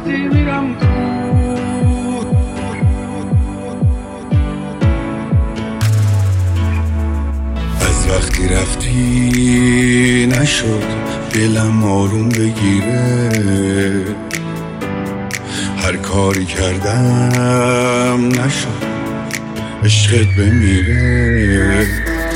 وقتی میرم تو از وقتی رفتی نشد دلم آروم بگیره، هر کاری کردم نشد عشقت بمیره.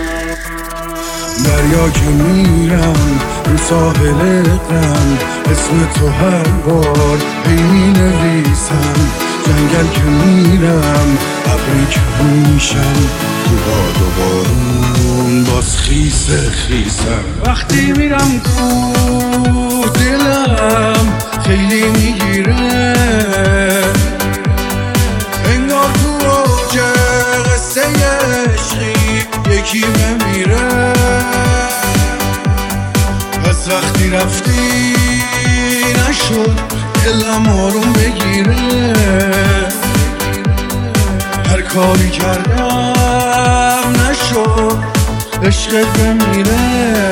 دریا که میرم رو ساحل غم، اسم تو هر بار هی مینویسم. جنگل که میرم ابری که میشم، تو باد و بارون باز خیسه خیسم. وقتی میرم تو دلم خیلی میگیره، انگار تو اوج قصه عشقی یکی بمیره. از وقتی رفتی نشد دلم آروم بگیره، هر کاری کردم نشد عشقت بمیره.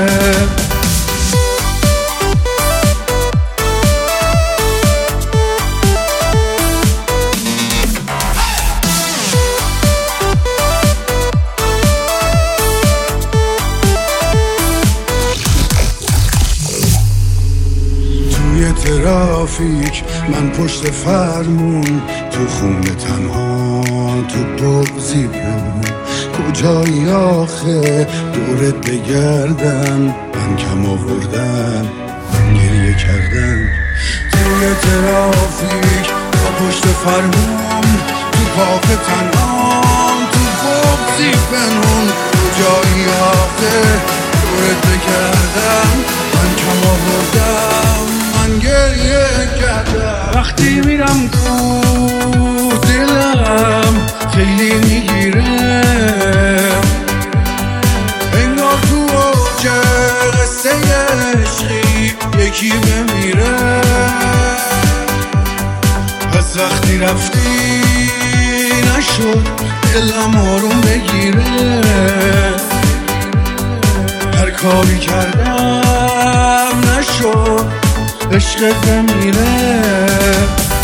ترافیک من پشت فرمون، تو خونه تنها تو بغضی بمون. کجایی آخه دورت بگردم، من کم آوردم من گریه کردم. توی ترافیک من پشت فرمون، تو پاک تنها تو بغضی بمون. کجایی آخه دورت بگردم، من کم آوردم من گریه کردم. وقتی میرم تو دلم خیلی میگیره، انگار تو اوج قصه عشقی یکی بمیره. از وقتی رفتی نشد دلم آروم بگیره، هر کاری کردم نشد عشقت بمیره.